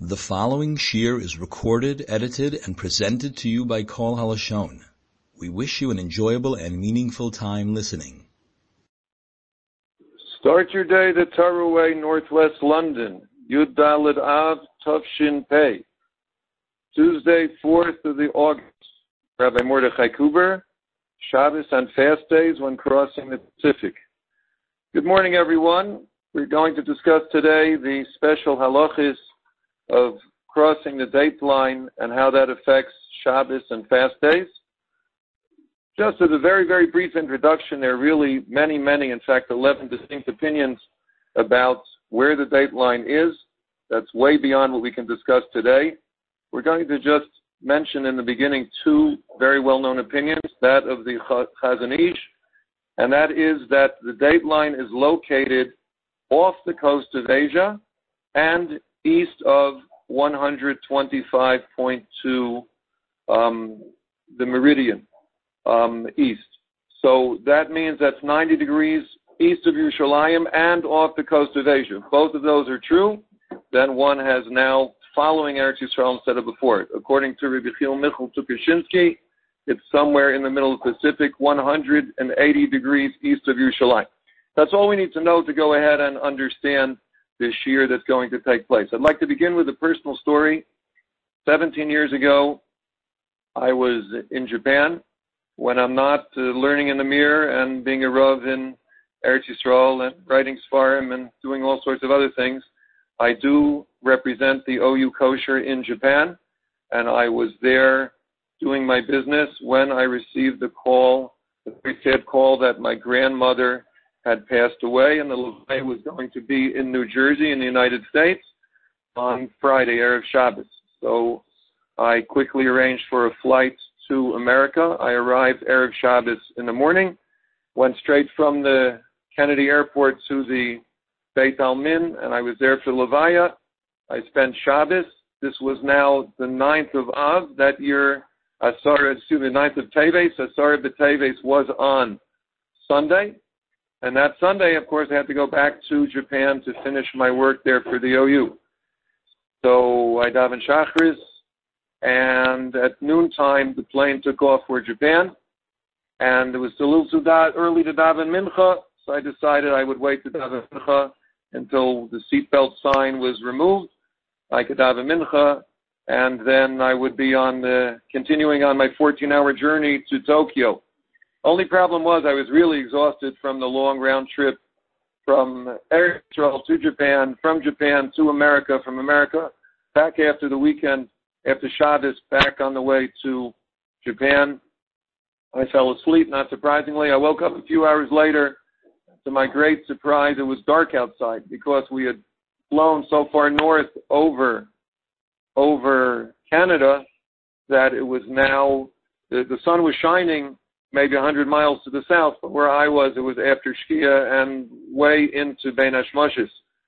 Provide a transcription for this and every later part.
The following shir is recorded, edited, and presented to you by Kol Halashon. We wish you an enjoyable and meaningful time listening. Start your day the Torah way, Northwest London. Yud Daled Av Tavshin Pei. Tuesday, 4th of the August. Rabbi Mordechai Kuber, Shabbos and fast days when crossing the Pacific. Good morning, everyone. We're going to discuss today the special halachis of crossing the date line and how that affects Shabbos and fast days. Just as a very, very brief introduction, there are really many, in fact, 11 distinct opinions about where the date line is. That's way beyond what we can discuss today. We're going to just mention in the beginning two very well-known opinions, that of the Chazon Ish, and that is that the date line is located off the coast of Asia and east of 125.2, the meridian, east. So that means that's 90 degrees east of Yerushalayim and off the coast of Asia. If both of those are true, then one has now following Eretz Yisrael instead of before it. According to Rabbi Chil Michal Tukachinsky, it's somewhere in the middle of the Pacific, 180 degrees east of Yerushalayim. That's all we need to know to go ahead and understand this year that's going to take place. I'd like to begin with a personal story. 17 years ago, I was in Japan when I'm not learning in the Mir and being a Rav in Eretz Yisrael and writing Sfarim and doing all sorts of other things. I do represent the OU Kosher in Japan, and I was there doing my business when I received the call, the very sad call that my grandmother had passed away, and the Levay was going to be in New Jersey in the United States on Friday, Erev Shabbos. So I quickly arranged for a flight to America. I arrived Erev Shabbos in the morning, went straight from the Kennedy Airport to the Beit Almin, and I was there for Levaya. I spent Shabbos. This was now the 9th of Av. That year, the 9th of Teves. Asar B'Teves was on Sunday. And that Sunday, of course, I had to go back to Japan to finish my work there for the OU. So I daven Shachris, and at noontime, the plane took off for Japan. And it was still early to daven Mincha, so I decided I would wait to daven Mincha until the seatbelt sign was removed. I could daven Mincha, and then I would be continuing on my 14-hour journey to Tokyo. Only problem was I was really exhausted from the long round trip from Eretz Yisrael to Japan, from Japan to America, from America back after the weekend, after Shabbos, back on the way to Japan. I fell asleep, not surprisingly. I woke up a few hours later. To my great surprise, it was dark outside because we had flown so far north over Canada that it was now, the sun was shining maybe 100 miles to the south, but where I was, it was after Shkia and way into Bein Hashmoshes.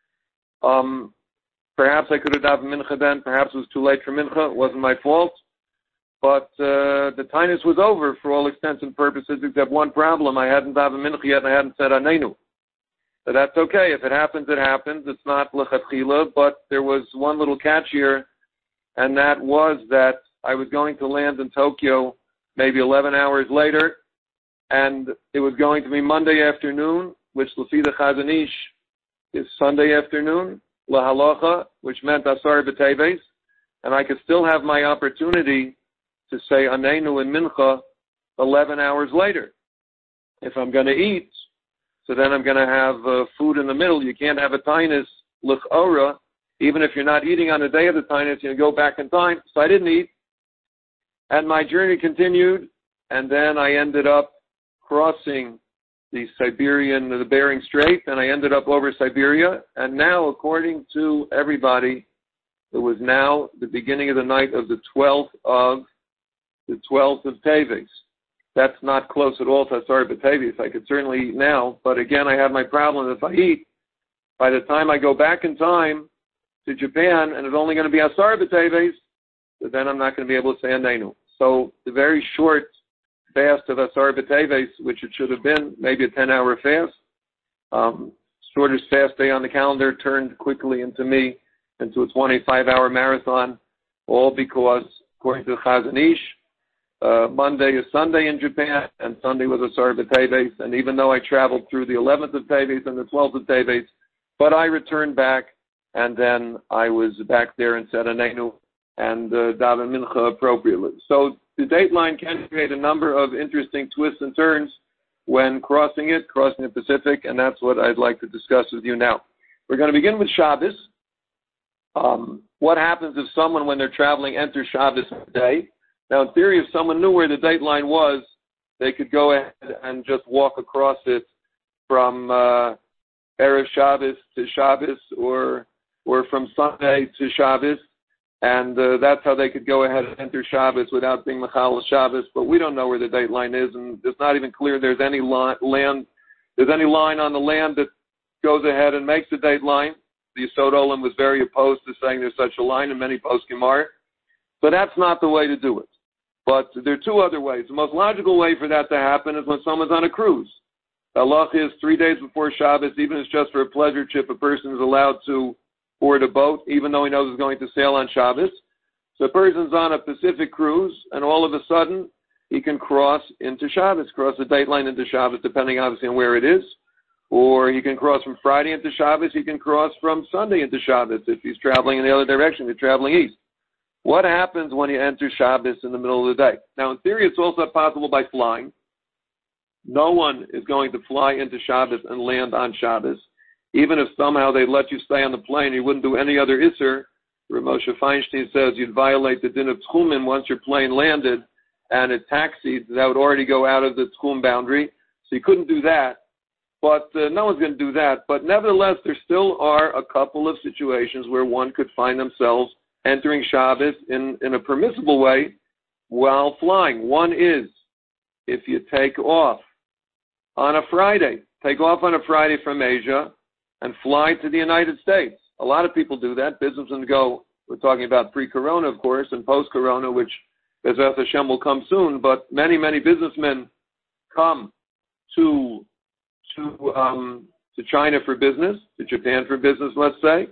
Perhaps I could have davened Mincha then. Perhaps it was too late for Mincha. It wasn't my fault. But the tinus was over for all intents and purposes, except one problem. I hadn't davened Mincha yet, and I hadn't said Anenu. So that's okay. If it happens, it happens. It's not lechatchila, but there was one little catch here, and that was that I was going to land in Tokyo maybe 11 hours later, and it was going to be Monday afternoon, which Lefi the Chazon Ish is Sunday afternoon, lahalacha, which meant Asar B'Teves, and I could still have my opportunity to say Anenu and Mincha 11 hours later. If I'm going to eat, so then I'm going to have food in the middle. You can't have a tinus l'chora, even if you're not eating on the day of the tinus, you go back in time. So I didn't eat. And my journey continued, and then I ended up crossing the Bering Strait, and I ended up over Siberia. And now, according to everybody, it was now the beginning of the night of the 12th of Teves. That's not close at all to Asar B'Teves. I could certainly eat now, but again, I have my problem. If I eat, by the time I go back in time to Japan, and it's only going to be Asar B'Teves, so then I'm not going to be able to say Anenu. So the very short fast of Asar B'Teves, which it should have been, maybe a 10-hour fast, shortest fast day on the calendar, turned quickly into me into a 25-hour marathon, all because, according to the Chazon Ish, Monday is Sunday in Japan, and Sunday was a Asar B'Teves, and even though I traveled through the 11th of Teves and the 12th of Teves, but I returned back, and then I was back there and said Anenu and Daven Mincha appropriately. So the dateline can create a number of interesting twists and turns when crossing the Pacific, and that's what I'd like to discuss with you now. We're going to begin with Shabbos. What happens if someone, when they're traveling, enters Shabbos today? Now, in theory, if someone knew where the dateline was, they could go ahead and just walk across it from Erev Shabbos to Shabbos, or from Sunday to Shabbos, and that's how they could go ahead and enter Shabbos without being Mechal Shabbos. But we don't know where the dateline is, and it's not even clear there's any line on the land that goes ahead and makes the dateline. The Yesod Olam was very opposed to saying there's such a line, and many poskim are. But that's not the way to do it. But there are two other ways. The most logical way for that to happen is when someone's on a cruise. The halach is 3 days before Shabbos, even if it's just for a pleasure trip, a person is allowed to board a boat, even though he knows he's going to sail on Shabbos. So a person's on a Pacific cruise, and all of a sudden, he can cross into Shabbos, cross the dateline into Shabbos, depending obviously on where it is. Or he can cross from Friday into Shabbos, he can cross from Sunday into Shabbos if he's traveling in the other direction, if he's traveling east. What happens when you enter Shabbos in the middle of the day? Now, in theory, it's also possible by flying. No one is going to fly into Shabbos and land on Shabbos. Even if somehow they'd let you stay on the plane, you wouldn't do any other Isser. Rav Moshe Feinstein says you'd violate the din of Tchumen once your plane landed and it taxied. That would already go out of the Tchum boundary. So you couldn't do that. But no one's going to do that. But nevertheless, there still are a couple of situations where one could find themselves entering Shabbos in a permissible way while flying. One is if you take off on a Friday. Take off on a Friday from Asia and fly to the United States. A lot of people do that. Businessmen go, we're talking about pre-corona, of course, and post-corona, which Bezrat Hashem will come soon, but many, many businessmen come to China for business, to Japan for business, let's say,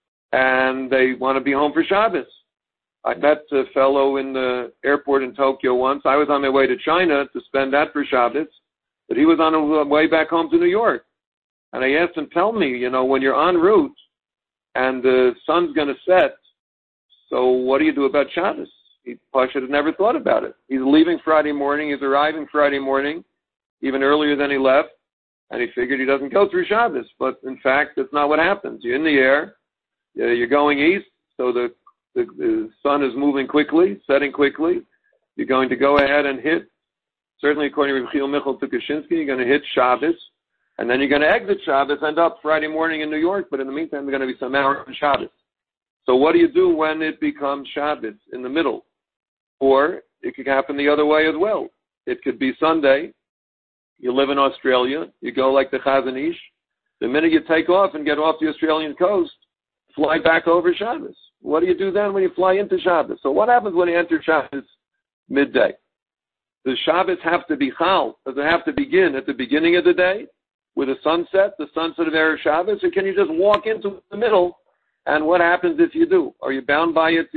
and they want to be home for Shabbos. I met a fellow in the airport in Tokyo once. I was on my way to China to spend that for Shabbos, but he was on his way back home to New York. And I asked him, tell me, when you're en route and the sun's going to set, so what do you do about Shabbos? Pasha had never thought about it. He's leaving Friday morning. He's arriving Friday morning, even earlier than he left, and he figured he doesn't go through Shabbos. But in fact, that's not what happens. You're in the air. You're going east, so the sun is moving quickly, setting quickly. You're going to go ahead and hit, certainly according to Reb Chil Michal Tukashinsky, you're going to hit Shabbos, and then you're going to exit Shabbos, end up Friday morning in New York, but in the meantime, there's going to be some hours on Shabbos. So what do you do when it becomes Shabbos in the middle? Or it could happen the other way as well. It could be Sunday. You live in Australia. You go like the Chazon Ish. The minute you take off and get off the Australian coast, fly back over Shabbos. What do you do then when you fly into Shabbos? So what happens when you enter Shabbos midday? Does Shabbos have to be Chal? Does it have to begin at the beginning of the day with a sunset, the sunset of Erev Shabbos, or can you just walk into the middle? And what happens if you do? Are you bound by it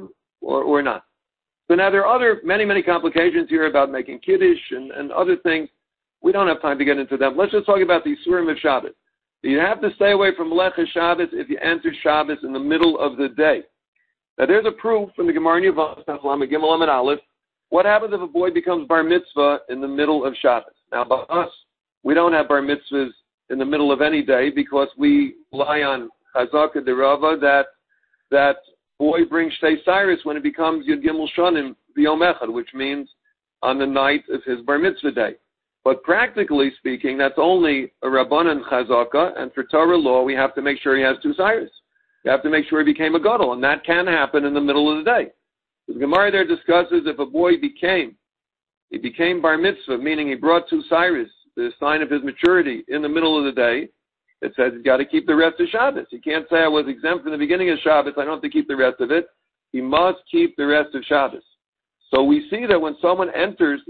or not? So now there are other many complications here about making Kiddush and other things. We don't have time to get into them. Let's just talk about the Isurim of Shabbos. You have to stay away from Melecha Shabbos if you enter Shabbos in the middle of the day. Now there's a proof from the Gemara in Yevamos, Gimel Amud Aleph. What happens if a boy becomes bar mitzvah in the middle of Shabbos? Now by us, we don't have bar mitzvahs in the middle of any day because we rely on Chazaka Derava that boy brings Shtei Cyrus when it becomes Yud Gimel Shonim B'Yom Echad, which means on the night of his bar mitzvah day. But practically speaking, that's only a Rabbanan Chazaka, and for Torah law, we have to make sure he has two Cyrus. You have to make sure he became a Gadol, and that can happen in the middle of the day. The Gemara there discusses if a boy became bar mitzvah, meaning he brought two Cyrus, the sign of his maturity, in the middle of the day. It says he's got to keep the rest of Shabbos. He can't say I was exempt from the beginning of Shabbos, I don't have to keep the rest of it. He must keep the rest of Shabbos. So we see that when someone enters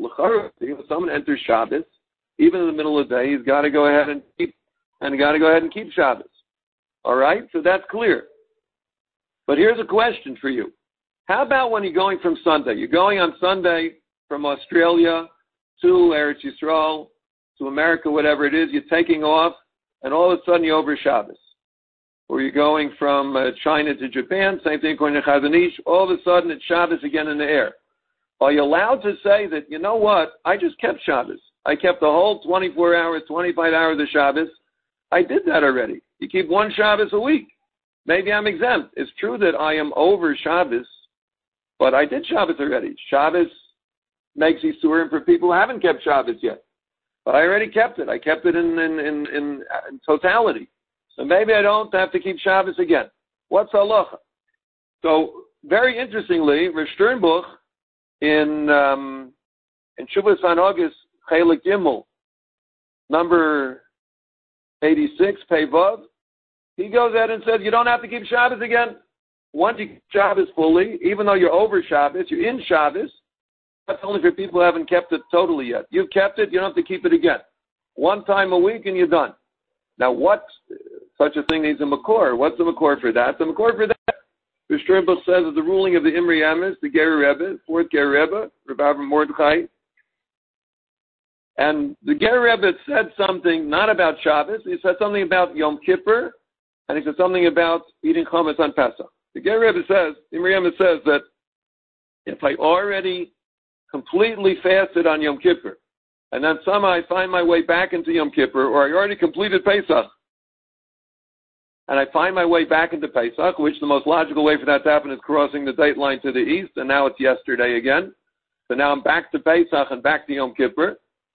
Shabbos, even in the middle of the day, he's got to go ahead and keep Shabbos. All right, so that's clear. But here's a question for you. How about when you're going from Sunday? You're going on Sunday from Australia to Eretz Yisrael, to America, whatever it is. You're taking off, and all of a sudden you're over Shabbos. Or you're going from China to Japan, same thing according to Chazon Ish. All of a sudden it's Shabbos again in the air. Are you allowed to say that, you know what, I just kept Shabbos. I kept the whole 24 hours, 25 hours of Shabbos. I did that already. You keep one Shabbos a week. Maybe I'm exempt. It's true that I am over Shabbos, but I did Shabbos already. Shabbos makes Yisurim for people who haven't kept Shabbos yet. But I already kept it. I kept it in totality. So maybe I don't have to keep Shabbos again. What's halacha? So very interestingly, Rav Sternbuch in Shuvas on August, Chelik Gimel, number 86, Pei Vav, he goes ahead and says you don't have to keep Shabbos again. Once you keep Shabbos fully, even though you're over Shabbos, you're in Shabbos, that's only for people who haven't kept it totally yet. You've kept it, you don't have to keep it again. One time a week and you're done. Now what, such a thing needs a makor. What's the makor for that? The makor for that, Rav Sternbuch says, is the ruling of the Imri Emes, the Ger Rebbe, fourth Ger Rebbe, Rav Avram Mordechai. And the Ger Rebbe said something not about Shabbos. He said something about Yom Kippur, and he said something about eating chametz on Pesach. The Ger Rebbe says, Imri Emes says that if I already completely fasted on Yom Kippur, and then somehow I find my way back into Yom Kippur, or I already completed Pesach, and I find my way back into Pesach, which the most logical way for that to happen is crossing the date line to the east, and now it's yesterday again. So now I'm back to Pesach and back to Yom Kippur.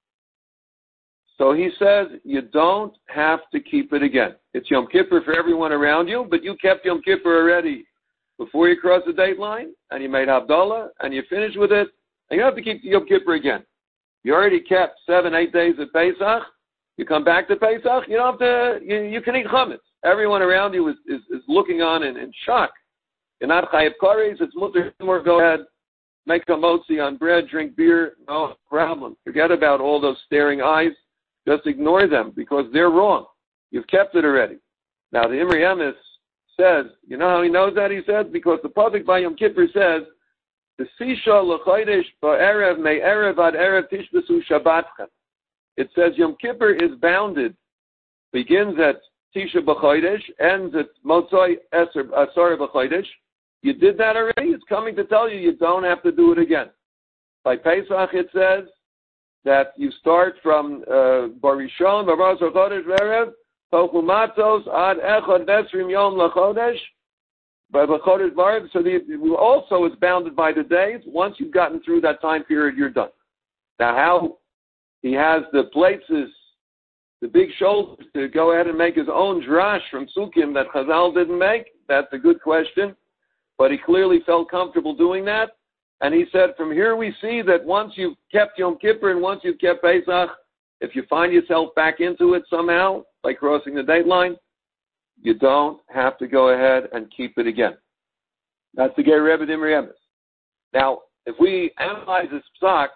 So he says, you don't have to keep it again. It's Yom Kippur for everyone around you, but you kept Yom Kippur already before you cross the date line, and you made Havdalah, and you finished with it, and you don't have to keep Yom Kippur again. You already kept 7-8 days of Pesach. You come back to Pesach, you don't have to, you can eat chametz. Everyone around you is looking on in shock. You're not chayav kares, it's mutter more, go ahead, make a motzi on bread, drink beer, no problem. Forget about all those staring eyes. Just ignore them because they're wrong. You've kept it already. Now the Imri Emes says, you know how he knows that? He says, because the pasuk by Yom Kippur says, the Sisha l'chodesh ba'erev me'erev ad erev tishbesu shabbatchem. It says Yom Kippur is bounded, begins at Tisha b'chodesh, ends at Motzoi Asar b'chodesh. You did that already. It's coming to tell you you don't have to do it again. By Pesach it says that you start from Barishon, Baras HaChodesh Ve'erev, Tochu Matzos, Ad Echad Nesrim Yom L'Chodesh, by L'Chodesh Barev. So also it's bounded by the days. Once you've gotten through that time period, you're done. Now how he has the places, the big shoulders to go ahead and make his own drash from Sukkim that Chazal didn't make, that's a good question. But he clearly felt comfortable doing that. And he said, from here we see that once you've kept Yom Kippur and once you've kept Pesach, if you find yourself back into it somehow, by crossing the date line, you don't have to go ahead and keep it again. That's the Ger Rebbe Imri Emes. Now, if we analyze this psak,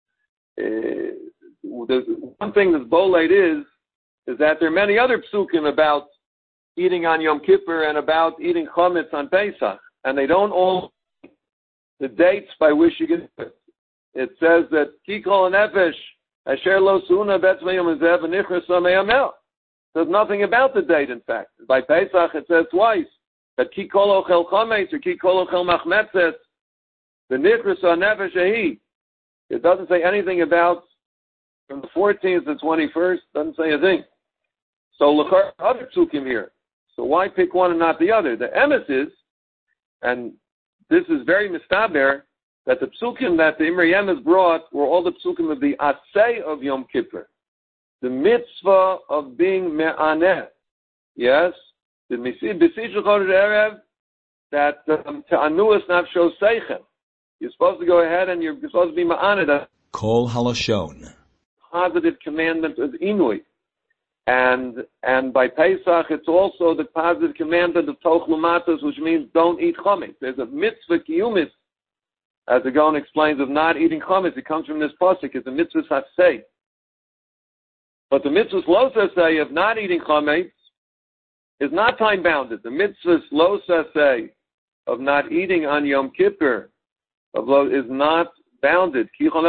the one thing that's bolate is that there are many other psukim about eating on Yom Kippur and about eating chametz on Pesach, and they don't all the dates by which you get it. It says that Kikol Nefesh Asher Lo Suna Betzmei Yom Zev Nichras Samei Amel. There's nothing about the date, in fact. By Pesach it says twice that Kikol Ochel Chametz or Kikol Ochel Machmetzes, the Nichras Nefesh Ahi. It doesn't say anything about from the 14th to the 21st. Doesn't say a thing. So look at other psukim here. So why pick one and not the other? The emes is, and this is very mistaber, that the psukim that the Imri Emes brought were all the psukim of the asay of Yom Kippur. The mitzvah of being me'aneh. Yes? The b'sishul chodesh erev, that te'anuas nafsho seichem. You're supposed to go ahead and you're supposed to be me'aneh. Kol halashon. Positive commandment of Inui. And by Pesach, it's also the positive commandment of Toch Lumatos, which means don't eat chametz. There's a mitzvah kiyumis, as the Gaon explains, of not eating chametz. It comes from this pasuk. It's a mitzvah saseh. But the mitzvah lo saseh of not eating chametz is not time bounded. The mitzvah lo saseh of not eating on Yom Kippur is not bounded.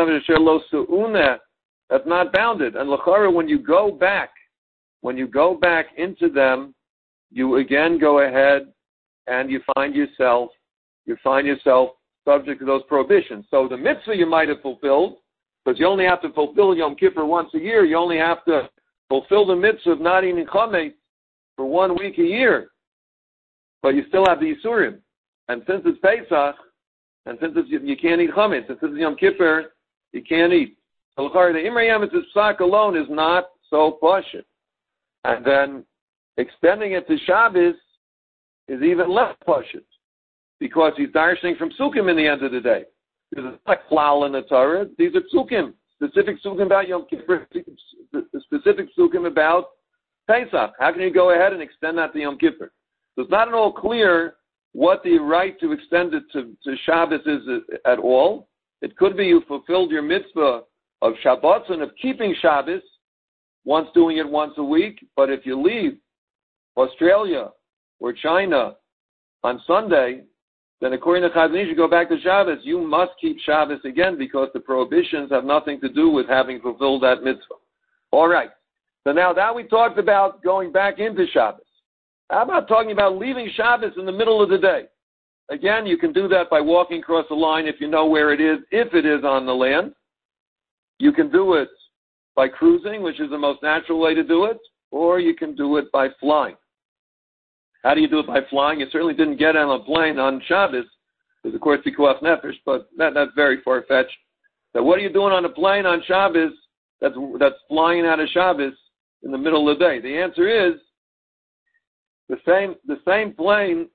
That's not bounded. And l'chara, when you go back into them, you again go ahead and you find yourself subject to those prohibitions. So the mitzvah you might have fulfilled, because you only have to fulfill Yom Kippur once a year. You only have to fulfill the mitzvah of not eating chametz for 1 week a year. But you still have the Yisurim. And since it's Pesach, and since you can't eat chametz, since it's Yom Kippur, you can't eat. So the Imrei Yemetz's psak alone is not so pashut. And then extending it to Shabbos is even less pashut, because he's darshaning from psukim in the end of the day. There's not klal in the Torah. These are psukim, specific psukim about Yom Kippur, specific psukim about Pesach. How can you go ahead and extend that to Yom Kippur? So it's not at all clear what the right to extend it to Shabbos is at all. It could be you fulfilled your mitzvah of Shabbat and of keeping Shabbos, doing it once a week. But if you leave Australia or China on Sunday, then according to Chazon Ish, you go back to Shabbos, you must keep Shabbos again, because the prohibitions have nothing to do with having fulfilled that mitzvah. All right. So now that we talked about going back into Shabbos, how about talking about leaving Shabbos in the middle of the day? Again, you can do that by walking across the line if you know where it is, if it is on the land. You can do it by cruising, which is the most natural way to do it, or you can do it by flying. How do you do it by flying? You certainly didn't get on a plane on Shabbos, because of course pikuach nefesh, but that's very far-fetched. So what are you doing on a plane on Shabbos that's flying out of Shabbos in the middle of the day? The answer is the same plane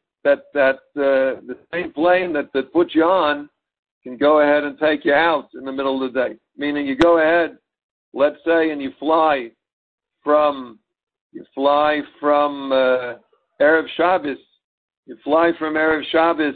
that puts you on can go ahead and take you out in the middle of the day. Meaning you go ahead, let's say, and you fly from Erev Shabbos. You fly from Erev Shabbos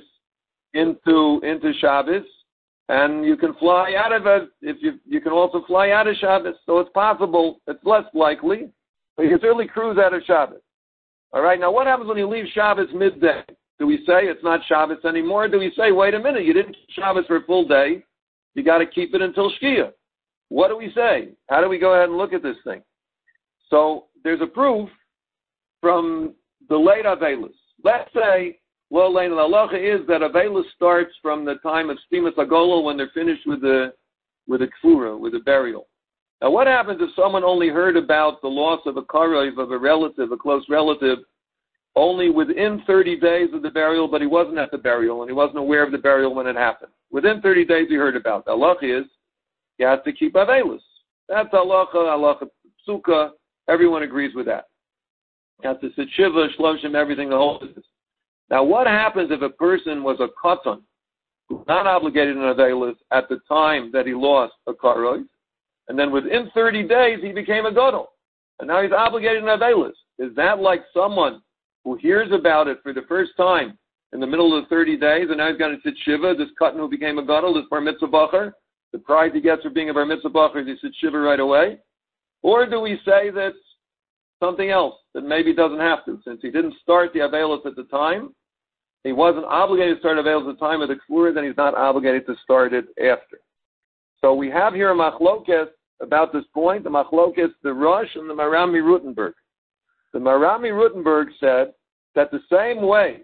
into Shabbos, and you can fly out of it. If you can also fly out of Shabbos, so it's possible. It's less likely, but you can certainly cruise out of Shabbos. All right. Now, what happens when you leave Shabbos midday? Do we say it's not Shabbos anymore? Or do we say, wait a minute, you didn't keep Shabbos for a full day, you got to keep it until Shkia? What do we say? How do we go ahead and look at this thing? So there's a proof from the late Avelus. Let's say, well, the halacha is that Avelus starts from the time of Stimas Agolol, when they're finished with the kfura, with the burial. Now, what happens if someone only heard about the loss of a karev, of a relative, a close relative, only within 30 days of the burial, but he wasn't at the burial, and he wasn't aware of the burial when it happened? Within 30 days he heard about it. The halacha is he has to keep Avelus. That's halacha psuka. Everyone agrees with that. You have to sit shiva, shloshim, everything, the whole business. Now, what happens if a person was a katan, not obligated in Avelus at the time that he lost a karois, and then within 30 days he became a gadol, and now he's obligated in Avelus? Is that like someone who hears about it for the first time in the middle of the 30 days, and now he's going to sit shiva, this katan who became a gadol, this bar mitzvah bacher, the prize he gets for being a bar mitzvah bacher is he sits shiva right away? Or do we say that something else, that maybe doesn't have to, since he didn't start the Avelus at the time, he wasn't obligated to start Avelus at the time of the kfura, then he's not obligated to start it after. So we have here a machlokes about this point, the machlokes, the Rosh and the Marami Rutenberg. The Marami Rutenberg said that the same way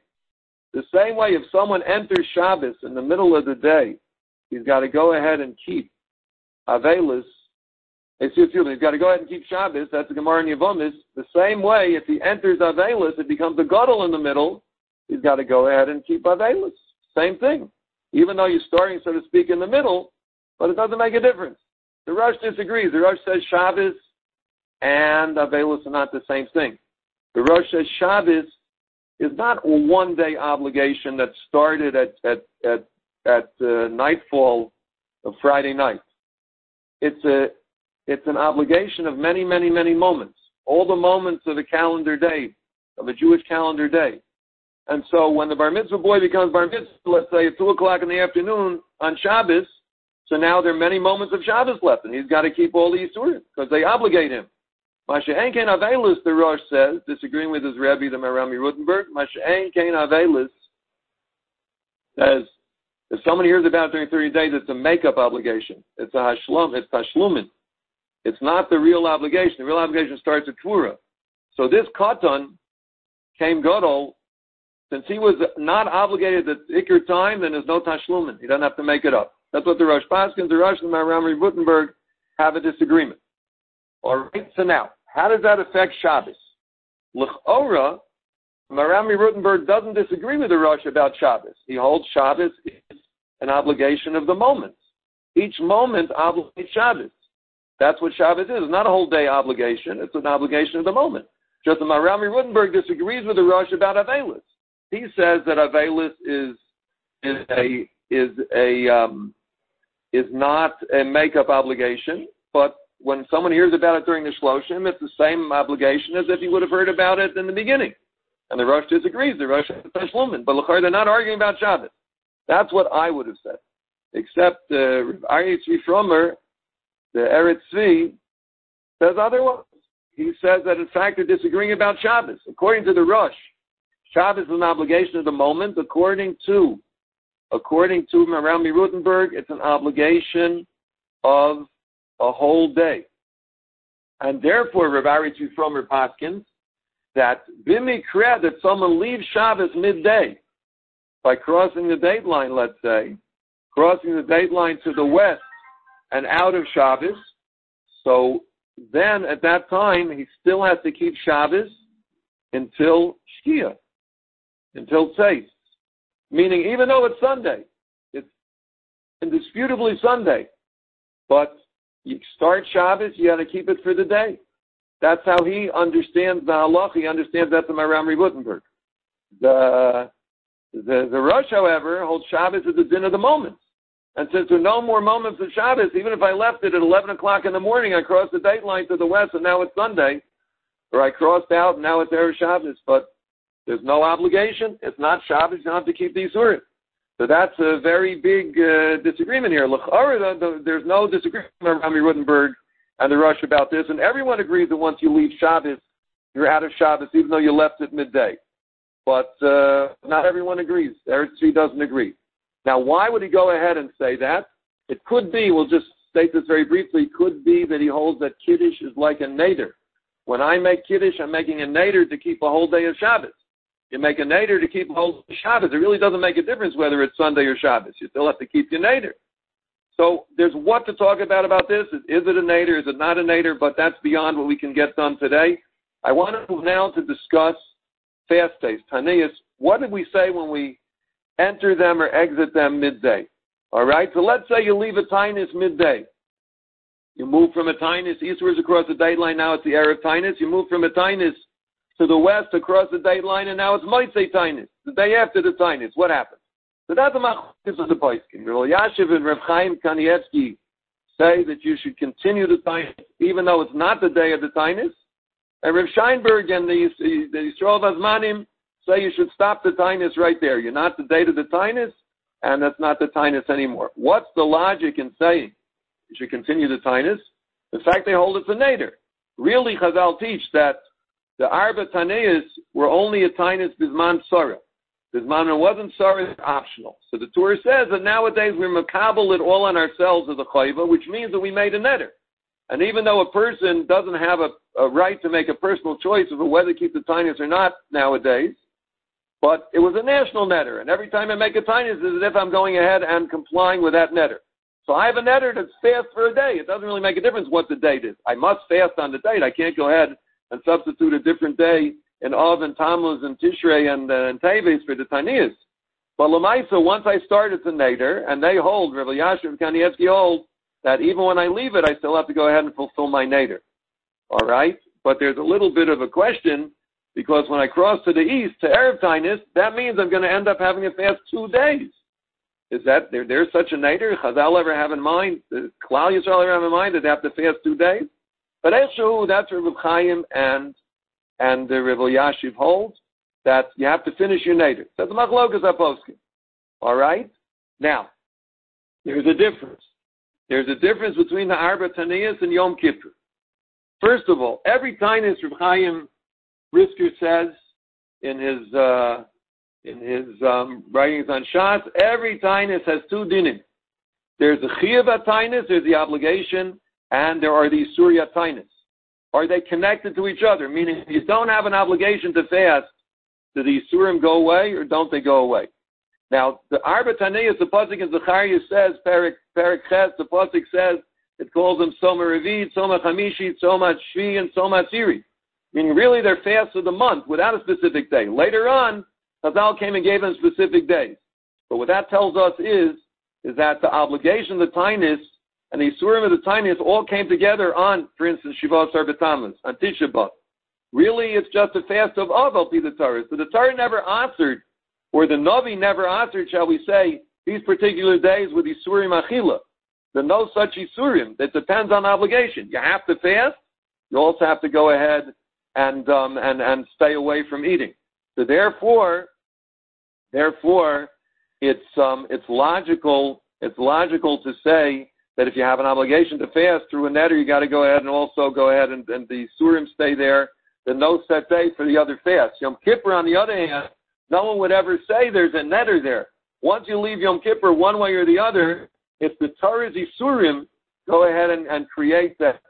if someone enters Shabbos in the middle of the day, he's got to go ahead and keep Avelus. He's got to go ahead and keep Shabbos. That's the Gemara in Yevomis. The same way, if he enters Avelus, it becomes a gadol in the middle. He's got to go ahead and keep Avelus. Same thing. Even though you're starting, so to speak, in the middle, but it doesn't make a difference. The Rosh disagrees. The Rosh says Shabbos and Avelus are not the same thing. The Rosh says Shabbos is not a one-day obligation that started at nightfall of Friday night. It's an obligation of many, many, many moments. All the moments of a calendar day, of a Jewish calendar day. And so when the bar mitzvah boy becomes bar mitzvah, let's say at 2 o'clock in the afternoon on Shabbos, so now there are many moments of Shabbos left, and he's got to keep all the Yisurim, because they obligate him. Masha ein kein Avelus, the Rosh says, disagreeing with his Rebbe, the Marami Rutenberg, Masha ein kein Avelus, says, if someone hears about it during 30 days, it's a makeup obligation. It's a hashlum, it's tashlumin. It's not the real obligation. The real obligation starts at Tvura. So this katan came gadol, since he was not obligated at Iker time, then there's no tashlumin. He doesn't have to make it up. That's what the Rosh Paskins, the Rosh and Rami Wittenberg have a disagreement. All right, so now, how does that affect Shabbos? L'chora, Rami Wittenberg doesn't disagree with the Rosh about Shabbos. He holds Shabbos is an obligation of the moment. Each moment obligates Shabbos. That's what Shabbos is. It's not a whole day obligation. It's an obligation of the moment. Just that Rami Wittenberg disagrees with the Rosh about Avelis. He says that Avelis is not a makeup obligation, but when someone hears about it during the Shloshim, it's the same obligation as if he would have heard about it in the beginning. And the Rosh disagrees. The Rosh is Tashlumin. But l'chayr, they're not arguing about Shabbos. That's what I would have said. Except Aryeh Tzvi Fromer, the Eretz Tzvi, says otherwise. He says that in fact they're disagreeing about Shabbos. According to the Rosh, Shabbos is an obligation of the moment. According to Rami Rutenberg, it's an obligation of a whole day. And therefore, Rav Aryeh Tzvi Fromer paskins that b'mikra that someone leaves Shabbos midday by crossing the date line, let's say, crossing the date line to the west and out of Shabbos, so then at that time he still has to keep Shabbos until Shkia, until Tzeis. Meaning even though it's Sunday, it's indisputably Sunday, but you start Shabbos, you got to keep it for the day. That's how he understands the halach. He understands that from Rami Wittenberg. The Rosh, however, holds Shabbos as the din of the moment. And since there are no more moments of Shabbos, even if I left it at 11 o'clock in the morning, I crossed the date line to the west and now it's Sunday, or I crossed out and now it's Erev Shabbos, but there's no obligation. It's not Shabbos. You don't have to keep the Isurim. So that's a very big disagreement here. There's no disagreement with Rami Rutenberg and the Rosh about this, and everyone agrees that once you leave Shabbos, you're out of Shabbos, even though you left at midday. But not everyone agrees. Eretz Tzvi doesn't agree. Now, why would he go ahead and say that? It could be, we'll just state this very briefly, it could be that he holds that Kiddush is like a Neder. When I make Kiddush, I'm making a Neder to keep a whole day of Shabbos. You make a Neder to keep a whole day of Shabbos. It really doesn't make a difference whether it's Sunday or Shabbos. You still have to keep your Neder. So there's what to talk about this. Is it a Neder? Is it not a Neder? But that's beyond what we can get done today. I want to move now to discuss fast days, Taniyas. What did we say when we enter them or exit them midday? All right, so let's say you leave a Tainus midday. You move from a Tainus eastwards across the date line, now it's the Erev Tainus. You move from a Tainus to the west across the date line, and now it's Motzei Tainus, the day after the Tainus. What happens? So that's a machlokes of the poskim. Rav Yashiv and Rav Chaim Kanievsky say that you should continue the Tainus even though it's not the day of the Tainus. And Rav Scheinberg and the Yisrael Vazmanim say you should stop the Tainus right there. You're not the date of the Tainus, and that's not the Tainus anymore. What's the logic in saying you should continue the Tainus? In fact, they hold it's a Neder. Really, Chazal teach that the Arba Taniyas were only a Tainus Bizman Sarah. Bizman wasn't Sarah, it's optional. So the Torah says that nowadays we're makabel it all on ourselves as a chayva, which means that we made a Neder. And even though a person doesn't have a right to make a personal choice of whether to keep the Tainus or not nowadays, but it was a national Neder. And every time I make a Tainus, it's as if I'm going ahead and complying with that Neder. So I have a Neder that's fast for a day. It doesn't really make a difference what the date is. I must fast on the date. I can't go ahead and substitute a different day in Av and Tammuz and Tishrei and Teves for the Taniyas. But Lamaisa, once I start, it's a Neder, and they hold, Rav Yashiv and Kanievsky hold, that even when I leave it, I still have to go ahead and fulfill my Neder. All right? But there's a little bit of a question, because when I cross to the east, to Erev Tainus, that means I'm going to end up having to fast 2 days. Is that, there's such a Neder? Chazal ever have in mind, Klal Yisrael ever have in mind that they have to fast 2 days? But Eshu, that's where Rav Chaim and the Rav Yashiv holds, that you have to finish your Neder. That's Machlokas HaPoskim. All right? Now, there's a difference. There's a difference between the Arba Taniyas and Yom Kippur. First of all, every Tainus Rav Chaim Brisker says in his in his writings on Shas, every tainus has two dinim. There's the chiyuv tainus, there's the obligation, and there are the surya tainus. Are they connected to each other? Meaning, if you don't have an obligation to fast, do the Yisurim go away or don't they go away? Now, the Arba Taniyas, the Pasuk in Zechariah says, Perik Ches, the Pasuk says, it calls them Soma Revid, Soma Chamishi, Soma Shvi, and Soma Tziri. Meaning, really, they're fasts of the month without a specific day. Later on, Chazal came and gave them specific days. But what that tells us is that the obligation of the Tainus and the Yisurim of the Tainus all came together on, for instance, Shiva Asar B'Tammuz, on Tisha B'Av. Really, it's just a fast of Av al pi the Torah. So the Torah never answered, or the Navi never answered, shall we say, these particular days with Yisurim Achila. There are no such Yisurim. It depends on obligation. You have to fast. You also have to go ahead and stay away from eating. So therefore, it's logical to say that if you have an obligation to fast through a netter, you got to go ahead and also go ahead and the Surim stay there. There's no set day for the other fast. Yom Kippur, on the other hand, no one would ever say there's a netter there. Once you leave Yom Kippur one way or the other, if the Torah's Isurim, go ahead and create that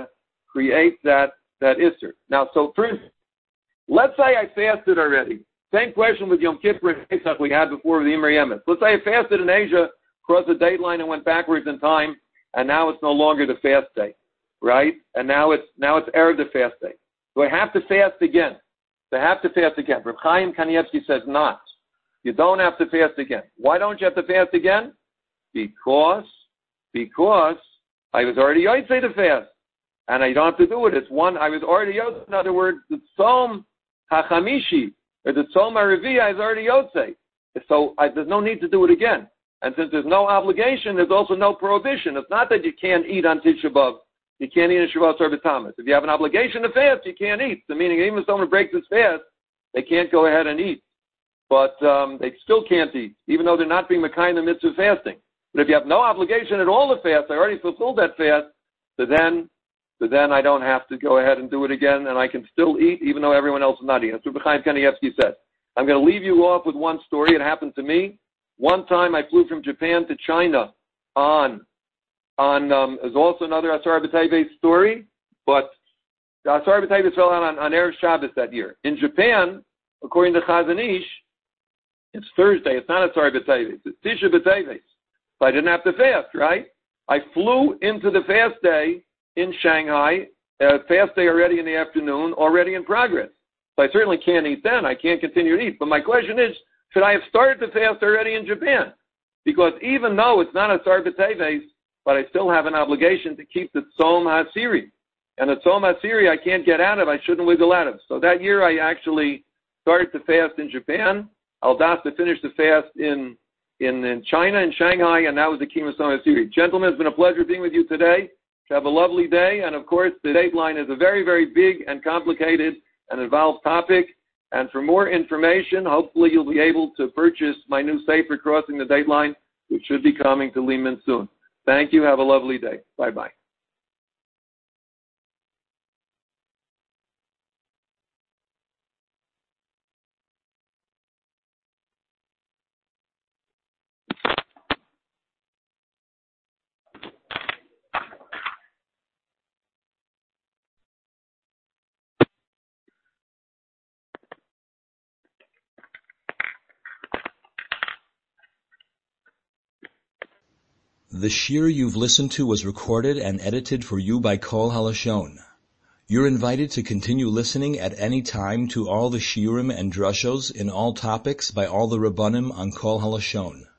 Isser. Now, so first, let's say I fasted already. Same question with Yom Kippur and Pesach we had before with the Imre Yemes. Let's say I fasted in Asia, crossed the date line and went backwards in time, and now it's no longer the fast day, right? And now it's Erev the fast day. Do I have to fast again? I have to fast again. Reb Chaim Kanievsky says not. You don't have to fast again. Why don't you have to fast again? Because I was already Yotzei to fast. And I don't have to do it. It's one, I was already Yotzei. In other words, the Tzom HaChamishi, or the Tzom HaRevi'ah is already Yotzei. So there's no need to do it again. And since there's no obligation, there's also no prohibition. It's not that you can't eat on Tisha B'Av. You can't eat in Shavuot or B'Tammuz. If you have an obligation to fast, you can't eat. So meaning even if someone breaks his fast, they can't go ahead and eat. But they still can't eat, even though they're not being Mekayim in the midst of fasting. But if you have no obligation at all to fast, I already fulfilled that fast, so then I don't have to go ahead and do it again, and I can still eat even though everyone else is not eating. That's what Chaim Kanievsky said. I'm going to leave you off with one story. It happened to me. One time I flew from Japan to China there's also another Asar B'Teves story, but the Asar B'Teves fell out on Erev Shabbos that year. In Japan, according to Chazon Ish, it's Thursday. It's not Asar B'Teves. It's Tisha B'Teves. So I didn't have to fast, right? I flew into the fast day in Shanghai, fast day already in the afternoon, already in progress. So I certainly can't eat then. I can't continue to eat. But my question is, should I have started the fast already in Japan? Because even though it's not Asar B'Teves, but I still have an obligation to keep the Tzom HaSiri. And the Tzom HaSiri I can't get out of, I shouldn't wiggle out of. So that year I actually started to fast in Japan. Al Das to finish the fast in China, in Shanghai, and that was the Kima Tzom HaSiri. Gentlemen, it's been a pleasure being with you today. Have a lovely day. And of course, the date line is a very, very big and complicated and involved topic. And for more information, hopefully you'll be able to purchase my new Sefer Crossing the Date Line, which should be coming to Lehman soon. Thank you. Have a lovely day. Bye-bye. The shiur you've listened to was recorded and edited for you by Kol HaLashon. You're invited to continue listening at any time to all the shiurim and drushos in all topics by all the Rabbanim on Kol HaLashon.